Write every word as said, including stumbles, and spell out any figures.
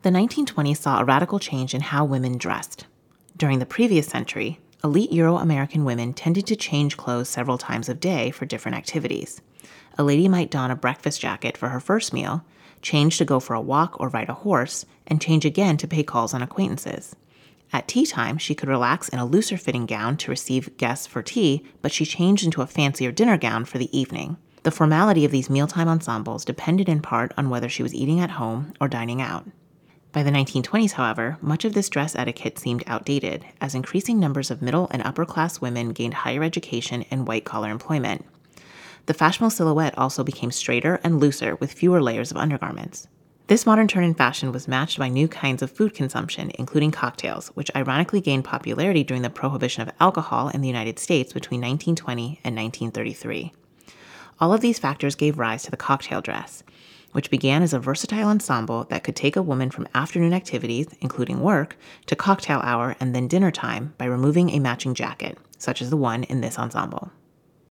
The nineteen twenties saw a radical change in how women dressed. During the previous century, elite Euro-American women tended to change clothes several times a day for different activities. A lady might don a breakfast jacket for her first meal, change to go for a walk or ride a horse, and change again to pay calls on acquaintances. At tea time, she could relax in a looser-fitting gown to receive guests for tea, but she changed into a fancier dinner gown for the evening. The formality of these mealtime ensembles depended in part on whether she was eating at home or dining out. By the nineteen twenties, however, much of this dress etiquette seemed outdated, as increasing numbers of middle and upper-class women gained higher education and white-collar employment. The fashionable silhouette also became straighter and looser with fewer layers of undergarments. This modern turn in fashion was matched by new kinds of food consumption, including cocktails, which ironically gained popularity during the prohibition of alcohol in the United States between nineteen twenty and nineteen thirty-three. All of these factors gave rise to the cocktail dress, which began as a versatile ensemble that could take a woman from afternoon activities, including work, to cocktail hour and then dinner time by removing a matching jacket, such as the one in this ensemble.